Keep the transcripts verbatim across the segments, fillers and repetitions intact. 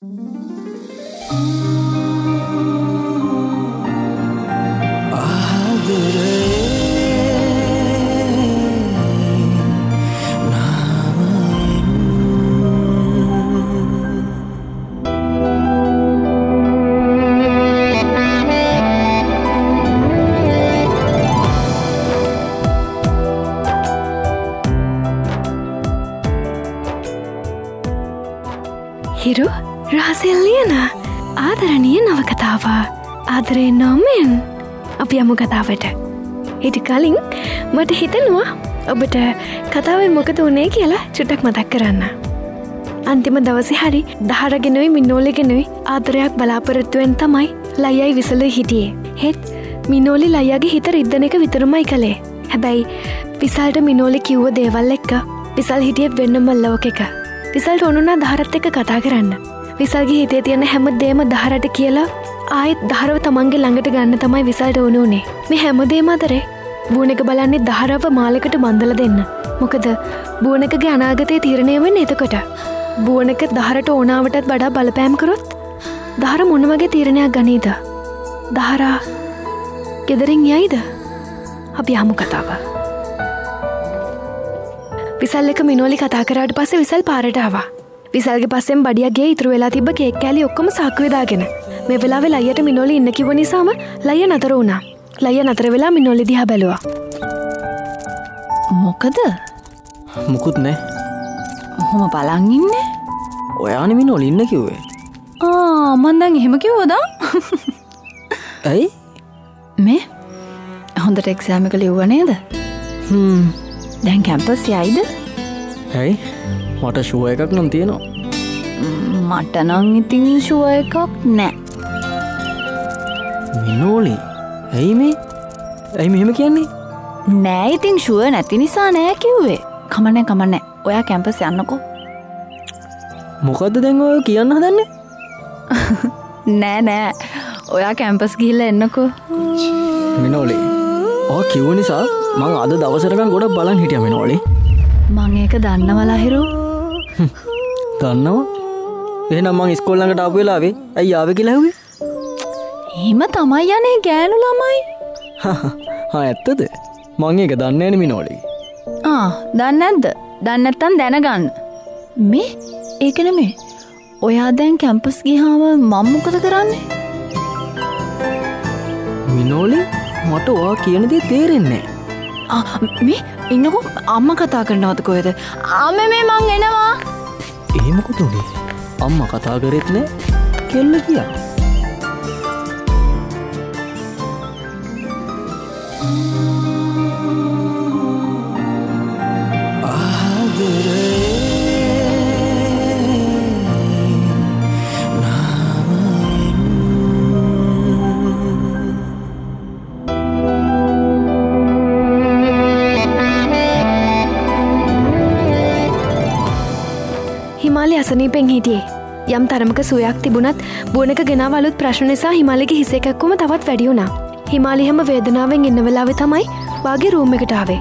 හිරු රහසෙන් ලියන ආදරණීය නවකතාව ආදරේ නොමෙන් අපි යමු කතාවට. ඊට කලින් මට හිතෙනවා ඔබට කතාවේ මොකද වුනේ කියලා චුට්ටක් මතක් කරන්න. අන්තිම දවසේ හරි දහරගෙනුයි මිනෝලෙගෙනුයි ආදරයක් බලාපොරොත්තුවෙන් තමයි ලයයි විසලුයි හිටියේ. හෙත් මිනෝලි ලයගේ හිත රිද්දන එක විතරමයි කළේ. හැබැයි විසල්ට මිනෝලි කිව්ව දේවල් එක්ක විසල් හිටියේ වෙනම ලෝකෙක. විසල්ට ඕනුනා දහරත් එක්ක කතා කරන්න. විසල්ගේ හිතේ තියෙන හැම දෙම දහරට කියලා ආයෙත් දහරව තමන්ගේ ළඟට ගන්න තමයි විසල්ට ඕන උනේ. මේ හැම දෙම අතරේ බූණක බලන්නේ දහරව මාලකට බඳලා දෙන්න. මොකද බූණකගේ අනාගතය තීරණය වෙන්නේ එතකොට. බූණක දහරට ඕනාවටත් වඩා බලපෑම් කරොත් දහර මොන වගේ තීරණයක් ගනීද? දහරා ගෙදරින් යයිද? අපි යමු කතාව. විසල් එක මිනෝලි කතා කරාට පස්සේ විසල් පාරට ආවා. විසල්ගේ පස්සෙන් බඩියක් ගියේ ඉතුරු වෙලා තිබ්බ කේක් කෑලි ඔක්කොම සාක්කුවේ දාගෙන. මේ වෙලාවේ ලයියට මිනෝලි ඉන්න කිව්ව නිසාම ලයිය නතර වුණා. ලයිය නතර වෙලා මිනෝලි දිහා බැලුවා. මොකද? මුකුත් නෑ. ඔහොම බලන් ඉන්නේ. ඔයානේ මිනෝලි ඉන්න කිව්වේ. ආ මං දැන් එහෙම කිව්වද? ඇයි? මේ හොඳට එක්සෑම් එක ලිව්ව නේද? හ්ම්. දැන් කැම්පස් යයිද? ඇයි? මට ෂුවර් එකක් නම් තියෙනවා. මට නම් ඉතින් ෂුවර් එකක් නෑ. මිනෝලි, ඇයි මේ? ඇයි මෙහෙම කියන්නේ? නෑ ඉතින් ෂුවර් නැති නිසා නෑ කිව්වේ. කමන්නේ කමන්නේ. ඔයා කැම්පස් යන්නකෝ. මොකද්ද දැන් ඔය කියන්න හදන්නේ? නෑ නෑ. ඔයා කැම්පස් ගිහිල්ලා එන්නකෝ. මිනෝලි, ඔය කිව්ව නිසා මං අද දවසටකන් ගොඩක් බලන් හිටියා මිනෝලි. මං ඒක දන්නවලා හිරු. දන්නව? එහෙනම් මං ඉස්කෝල ළඟට ආපු වෙලාවේ ඇයි ආවේ කියලා ඇහුවේ? එහෙම තමයි යන්නේ ගෑනු ළමයි. හා ඇත්තද? මං ඒක දන්නේ නෑනේ මිනෝලි. ආ දන්නේ නැද්ද? දන්නේ නැත්තම් දැනගන්න. මේ ඒක නෙමෙයි. ඔයා දැන් කැම්පස් ගියාම මම මොකද කරන්නේ? මිනෝලි, මට ඔයා කියන දේ තේරෙන්නේ නෑ. ආ මේ ඉන්නකෝ අම්මා කතා කරනවද කොහෙද? අම්මේ මේ මං එනවා. ඒ මොකද උනේ? අම්මා කතා කරෙත් නෑ. කෙල්ල ගියා. හිමාලි අසනීපෙන් හිටියේ. යම් තරමක සුවයක් තිබුණත් බූණක ගෙනාව අලුත් ප්‍රශ්න නිසා හිමාලිගේ හිස එකක්කම තවත් වැඩි වුණා. හිමාලි හැම වේදනාවෙන් ඉන්න වෙලාවේ තමයි වාගේ රූම් එකට ආවේ.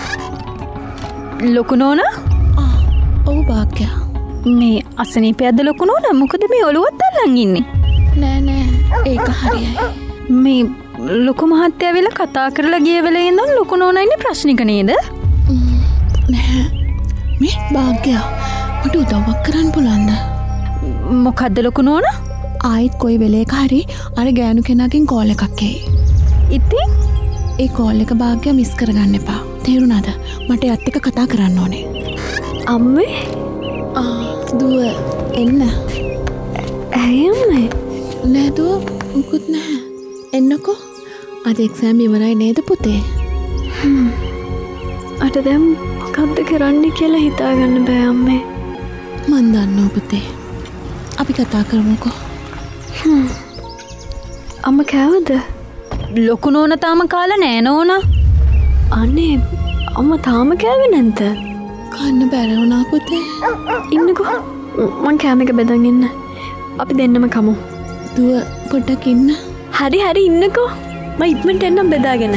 ලොකු නෝනා? ආ ඔව් භාග්‍යා. මේ අසනීපයක්ද ලොකු නෝනා? මොකද මේ ඔළුවත් අල්ලන් ඉන්නේ? නෑ නෑ ඒක හරියයි. මේ ලොකු මහත්තයා වෙලා කතා කරලා ගිය වෙලේ ඉඳන් ලොකු නෝනා ඉන්නේ ප්‍රශ්නික නේද? නෑ මේ භාග්‍යා මට උදව්වක් කරන්න පුළුවන්ද? මොකද්ද ලොකු නෝනා? ආයිත් කොයි වෙලේක හරි අර ගෑනු කෙනාගෙන් කෝල් එකක් එයි. ඉතින් ඒ කෝල් එක භාග්‍යා මිස් කරගන්න එපා. තේරුණාද? මට එයත් එක්ක කතා කරන්න ඕනේ. අම්මේ? ආ දුව එන්න. ඇයි අම්මේ? නෑ දුව මුකුත් නැහැ. එන්නකෝ. අද එක්සෑම් ඉවරයි නේද පුතේ? හ්ම්. අද දැන් මොකක්ද කරන්න කියලා හිතාගන්න බෑ අම්මේ. මන් දන්නවා පුතේ. අපි කතා කරමුකෝ. හ්ම්. අම්ම කෑවද? ලොකු නෝනා තාම කාලා නෑ නෝනා. අනේ අම්මා තාම කෑවේ නැද්ද? කන්න බැර වුණා පුතේ. ඉන්නකෝ. මං කෑම එක බෙදන් ඉන්න. අපි දෙන්නම කමු. දුව පොඩ්ඩක් ඉන්න. හරි හරි ඉන්නකෝ. මම ඉක්මනට එන්නම් බෙදාගෙන.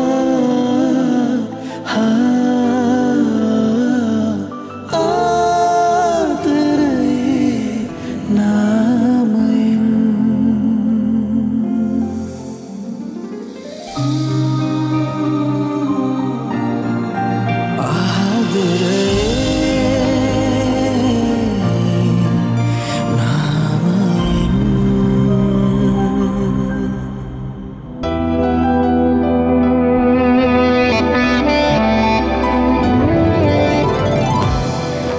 Oh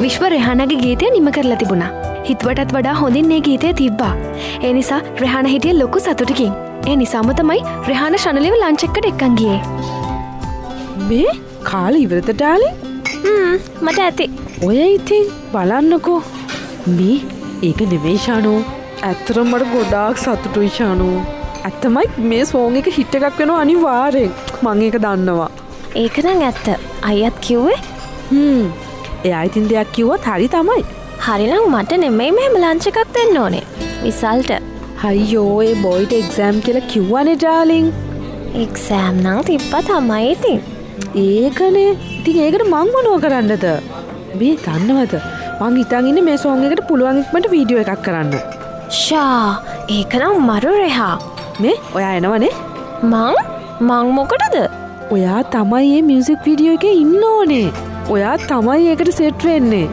විශ්ව රෙහානගේ ගීතය නිම කරලා තිබුණා. හිතුවටත් වඩා හොඳින් මේ ගීතය තිබ්බා. ඒ නිසා රෙහාන හිටිය ලොකු සතුටකින්. ඒ නිසාම තමයි රෙහාන ශනලිව ලන්ච් එකට එක්කන් ගියේ. මේ කාලේ ඉවරද ඩාලි? හ්ම් මට ඇති. ඔය ඉතින් බලන්නකෝ. මේ ඒක නෙමෙයි ශානෝ. ඇත්තටම මට ගොඩාක් සතුටුයි ශානෝ. ඇත්තමයි මේ සෝන් එක හිට් එකක් වෙනවා අනිවාර්යෙන්. මම ඒක දන්නවා. ඒක නම් ඇත්ත. අයියත් කිව්වේ? හ්ම්. එයා ඉතින් දෙයක් කිව්වත් හරි තමයි. හරිනම් මට නෙමෙයි මෙහෙම ලන්ච් එකක් දෙන්න ඕනේ. විසල්ට. අයියෝ ඒ බොයිට එක්සෑම් කියලා කිව්වනේ ඩාලින්. එක්සෑම් නම් තිබ්බා තමයි ඉතින්. ඒකනේ. ඉතින් ඒකට මං මොනව කරන්නද? මේ දන්නවද? මං හිතන් ඉන්නේ මේ සෝන් එකට පුළුවන් ඉක්මනට වීඩියෝ එකක් කරන්න. ෂා ඒක නම් මරු රෙහා. මේ ඔයා එනවනේ? මං මං මොකටද? ඔයා තමයි මේ මියුසික් වීඩියෝ එකේ ඉන්න ඕනේ. ඔයා තමයි ඒකට සෙට් වෙන්නේ.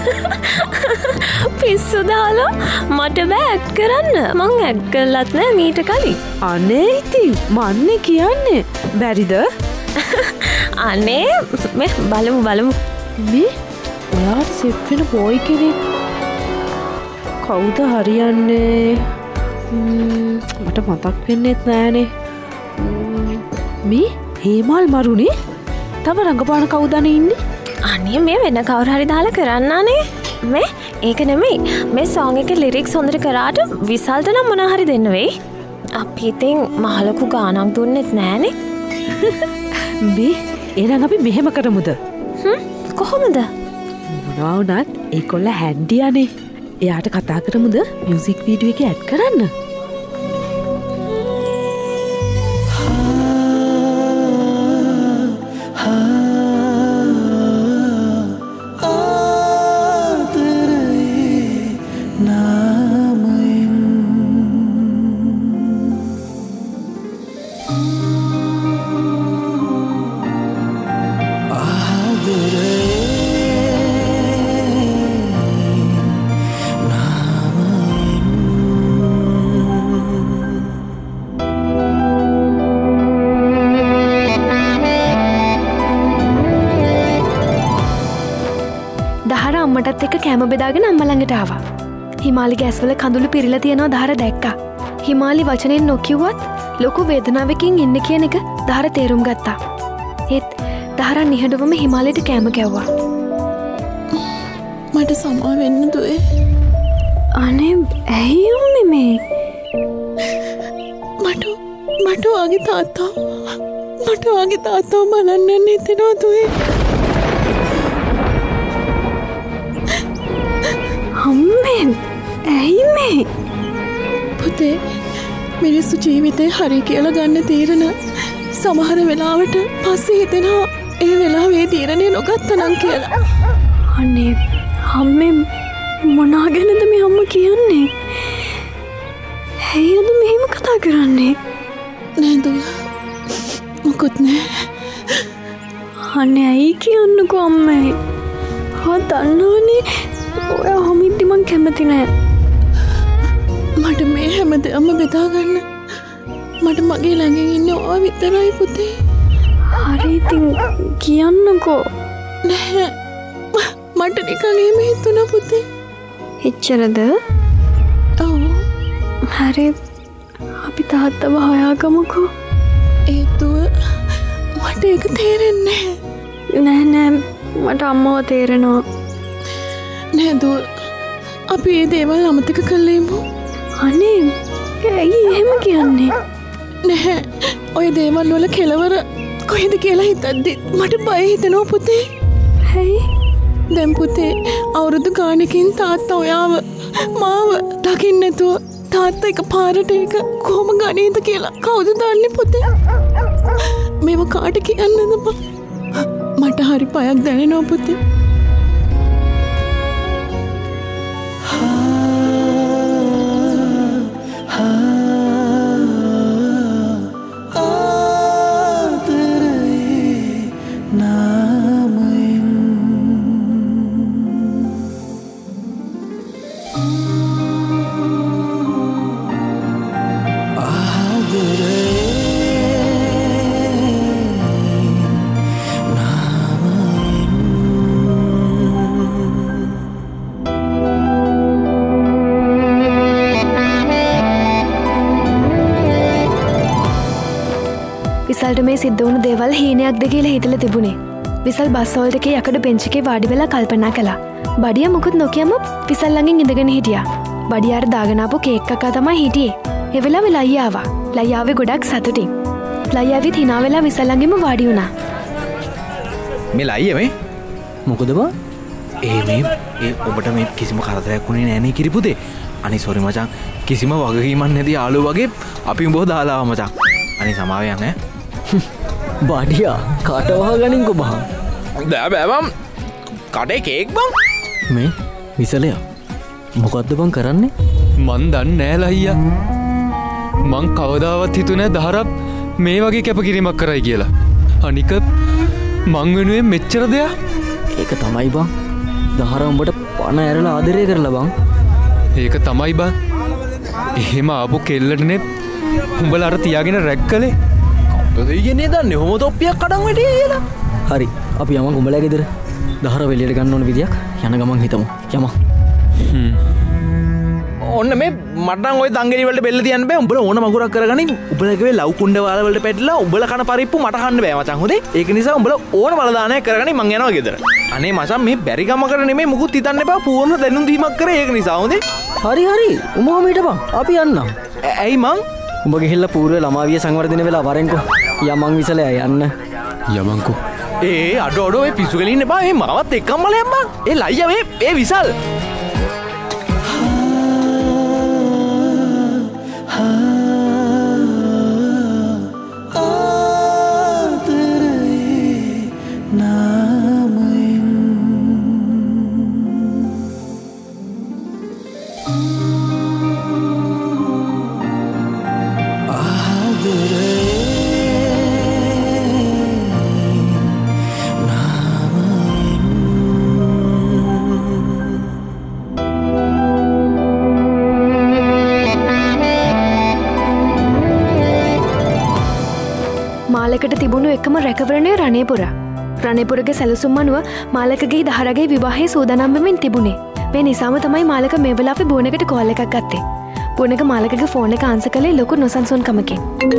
පිස්සු දාලා මට බෑ ඇක්ට් කරන්න. මං ඇක්ට් කරලත් නෑ මීට කලින්. අනේ ඉතින් මන්නේ කියන්නේ බැරිද? අනේ මේ බලමු බලමු. මේ ඔයාට සෙට් වෙන බොයි කෙනෙක් කවුද හරියන්නේ? මට මතක් වෙන්නෙත් නෑනේ. මේ හේමල් මරුනේ? තව රංගපාන කවුදනේ ඉන්නේ? අනේ මේ වෙන කවුරු හරි දාලා කරන්නානේ. මේ ඒක නෙමෙයි. මේ සෝන් එකේ ලිරික්ස් හොඳට කරාට විසල්ට නම් මොනා හරි දෙන්න වෙයි. අපි ඉතින් මහලකු ගානක් දුන්නෙත් නෑනේ. මේ එහෙනම් අපි මෙහෙම කරමුද? හ්ම් කොහොමද? මොනවා වුණත් ඒකොල්ල හැන්ඩියානේ. එයාට කතා කරමුද මියුසික් වීඩියෝ එකේ ඇඩ් කරන්න? අම්මටත් එක්ක කෑම බෙදාගෙන අම්මා ළඟට ආවා. හිමාලිගේ ඇස්වල කඳුළු පිරීලා තියෙනවා දහර දැක්කා. හිමාලි වචනෙන් නොකියුවත් ලොකු වේදනාවකින් ඉන්න කියන එක දහර තේරුම් ගත්තා. ඒත් දහර නිහඬවම හිමාලිට කෑම කැව්වා. මට සමා වෙන්න දුවේ. අනේ ඇයි උම්මේ මේ? මට මට වාගේ තාත්තා මට වාගේ තාත්තා බලන්න හිතෙනවා දුවේ. අම්මෙන් ඇයි මේ? පුතේ මිනිස්සු ජීවිතේ හරි කියලා ගන්න තීරණ සමහර වෙලාවට පස්සේ හිතෙනවා ඒ වෙලාවේ තීරණය නොගත්තනම් කියලා. අනේ අම්මේ මොනා ගැනද මේ අම්මා කියන්නේ? ඇයි අද මෙහෙම කතා කරන්නේ? නෑ දුව මොකුත් නෑ. අනේ ඇයි කියන්නකෝ අම්මේ? හා දන්නවනේ ඔය හොමිද්දි මං කැමති නෑ. මට මේ හැමදේම බෙදාගන්න මට මගේ ළඟින් ඉන්න ඔයා විතරයි පුතේ. හරි ඉතින් කියන්නකෝ. නෑ මට නිකන් එහෙම හිතුණා පුතේ. එච්චරද? ඔව්. හරි අපි තාත්තව හොයාගමුකෝ. ඒ දුව මට ඒක තේරෙන්නේ නෑ. නෑ නෑ මට අම්මව තේරෙනවා. නෑ දුව අපි ඒ දේවල් අමතක කළේමු. අනේ ඇයි එහෙම කියන්නේ? නැහැ ඔය දේවල් වල කෙලවර කොහෙද කියලා හිතද්දි මට බය හිතෙනවා පුතේ. ඇයි? දැන් පුතේ අවුරුදු ගානකින් තාත්තා ඔයාව මාව දකින්න නැතුව තාත්තා එක පාරට එක කොහොම ගණේද කියලා කවුද දන්නේ පුතේ? මේව කාට කියන්නද බා? මට හරි පයක් දැනෙනවා පුතේ. විසල්ට මේ සිද්ධ වුණු දේවල් හීනයක්ද කියලා හිතලා තිබුණේ. විසල් බස් වලට ගිය යකඩ බෙන්ච් එකේ වාඩි වෙලා කල්පනා කළා. බඩියා මුකුත් නොකියම විසල් ළඟින් ඉඳගෙන හිටියා. බඩියාට දාගෙන ආපු කේක් කකා තමයි හිටියේ. ඒ වෙලාවේ ලයියා ආවා. ලයියා ආවේ ගොඩක් සතුටින්. ලයියා විත් hina වෙලා විසල් ළඟින්ම වාඩි වුණා. මේ ලයියා මේ මොකද බං? ඒ මේ ඒ ඔබට මේ කිසිම කරදරයක් වුණේ නෑ නේ කිරිපුතේ. අනේ සෝරි මචං. කිසිම වගකීමක් නැති යාළුවෝ වගේ අපි උඹව දාලා ආවා මචං. අනේ සමාවෙන් ඈ. බඩියා කට වහගනින්කෝ බං. බෑ බෑ බං. කඩේ කේක් බං. මේ විසලයා මොකද්ද බං කරන්නේ? මන් දන්නේ නෑ ලයියා. මං කවදාවත් හිතුනේ දහරප් මේ වගේ කැපකිරීමක් කරයි කියලා. අනික මං වෙනුවෙන් මෙච්චර දෙයක්. ඒක තමයි බං. දහර උඹට පණ ඇරලා ආදරය කරලා බං. ඒක තමයි බං. එහෙම ආපු කෙල්ලටනේ උඹලා අර තියාගෙන රැක් කළේ. දෙයියනේ දන්නේ හොම තොප්පියක් කඩන් වැටියේ කියලා. හරි අපි යමන් උඹලා ගෙදර. දහර වෙලියට ගන්න ඕන විදියක් යන ගමන් හිතමු. යමන්. හ්ම්. ඔන්න මේ මටන් ඔය දංගෙලි වලට බෙල්ල තියන්න බෑ. උඹලා ඕන මගුරක් කරගනින්. උඹලා ගෙවේ ලව් කුණ්ඩ වාල වලට පැටලලා උඹලා කන පරිප්පු මට කන්න බෑ මචං. හොඳේ. ඒක නිසා උඹලා ඕන වල දානයක් කරගනින් මං යනවා ගෙදර. අනේ මචං මේ බැරි කමකට නෙමෙයි මුකුත් හිතන්න එපා. පූර්ණ දැනුම් දීමක් කරේ ඒක නිසා. හොඳේ. හරි හරි උඹම හිටපන්. අපි යන්නම්. ඇයි මං? උඹ ගිහිල්ලා පූර්ව ළමාවිය සංවර්ධනය වෙලා වරෙන්කෝ. යමන් විසලයා යන්න. යමන්කෝ. ඒ අඩෝ අඩෝ ඒ පිස්සු ගලින්න එපා. මේ මාවත් එක්කම බලයන් බං. ඒ ලයියා මේ ඒ විසල්. මාලකට තිබුණු එකම රැකවරණය රණේපුර. රණේපුරගේ සැලසුම් අනුව මාලකගේ දහරගේ විවාහය සූදානම් වෙමින් තිබුණේ. මේ නිසාම තමයි මාලක මේ වෙලාවේ බෝනකට කෝල් එකක් ගත්තේ. බෝනක මාලකගේ ෆෝන් එක ආන්සර් කළේ ලොකු නොසන්සුන්කමකින්.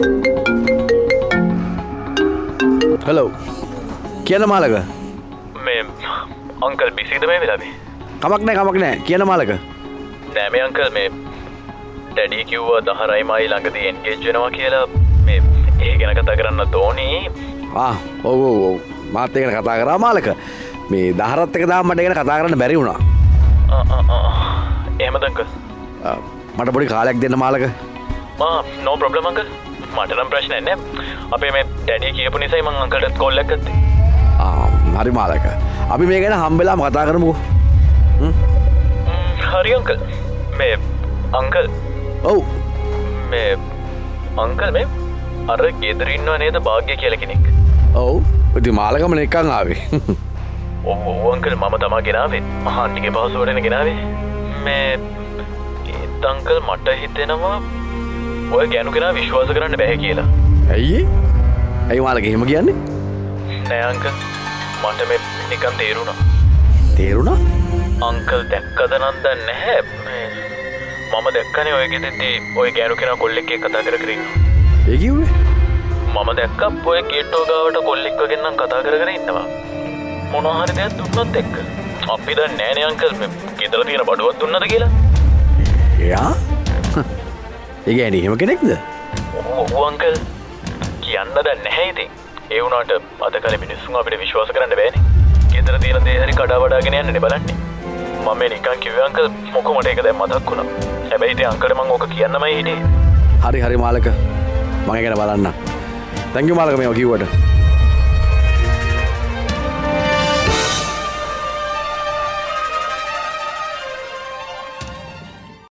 හලෝ. කියන මාලක. මේ අංකල් බිසිද මේ වෙලාවේ? කමක් නෑ කමක් නෑ. කියන මාලක. නෑ මේ අංකල් මේ ඩැඩි කිව්වා දහරයි මයි ළඟදී එන්ගේජ් වෙනවා කියලා. මේ ඒ ගැන කතා කරන්න තෝනි. ආ ඔව් ඔව් ඔව් මාත් එක්ක කතා කරා මාලක. මේ දහරත් එක දාම මට ගැන කතා කරන්න බැරි වුණා. ආ ආ ආ එහෙමද අංකල්? මට පොඩි කාලයක් දෙන්න මාලක. ආ නෝ ප්‍රොබ්ලම් අංකල්. මට නම් ප්‍රශ්නයක් නෑ. අපේ මේ ඩැඩි කියපු නිසායි මං අංකල්ට කෝල් එකක් ගත්තේ. ආ හරි මාලක. අපි මේ ගැන හම්බෙලාම කතා කරමුකෝ. හ්ම්. හරි අංකල්. මේ අංකල්. ඔව්. මේ අංකල් මේ අර ගෙදර ඉන්නව නේද භාග්‍ය කියලා කෙනෙක්? ඔව්. ඉතින් මාලකම නිකන් ආවේ. ඔව් ඔව් අංකල් මම තමා ගෙනාවේ. ආන්ටිගේ පාස්වර්ඩ් එක ගෙනාවේ. මේ ඒත් අංකල් මට හිතෙනවා ඔය ගෑනු කෙනා විශ්වාස කරන්න බැහැ කියලා. ඇයි ඒ? ඇයි මාලක එහෙම කියන්නේ? නෑ අංකල් මට මේ නිකන් තේරුණා. තේරුණා? අංකල් දැක්කද නම් දන්නේ නැහැ. මේ මම දැක්කනේ ඔය ගෙදරදී ඔය ගෑනු කෙනා කොල්ලෙක් එක්ක කතා කර කර ඉන්නවා. ඒ කිව්වේ? මම දැක්කා ඔය ගේට්ටුව ගාවට කොල්ලෙක් වගේ නම් කතා කර කර ඉන්නවා. මොනවා හරි දෙයක් දුන්නොත් එක්ක. අපි දන්නේ නෑනේ අංකල් මේ ගෙදර තියෙන බඩුවක් දුන්නද කියලා. එයා? ඒ කියන්නේ එහෙම කෙනෙක්ද? ඔව් අංකල් කියන්න දන්නේ නැහැ ඉතින්. ඒ වුණාට අද කාලේ මිනිස්සුන් අපිට විශ්වාස කරන්න බෑනේ. ගෙදර තියෙන දේ හරි කඩා වඩාගෙන යන්නනේ බලන්නේ. මම මේ නිකන් කිව්වේ අංකල් මොකෝ මට ඒක දැන් මතක් වුණා. හැබැයි ඉතින් අංකල්ට මම ඕක කියන්නමයි හිටියේ. හරි හරි මාලක. මම ගැන බලන්න. තැන්ක් යූ මාලක මේව කිව්වට.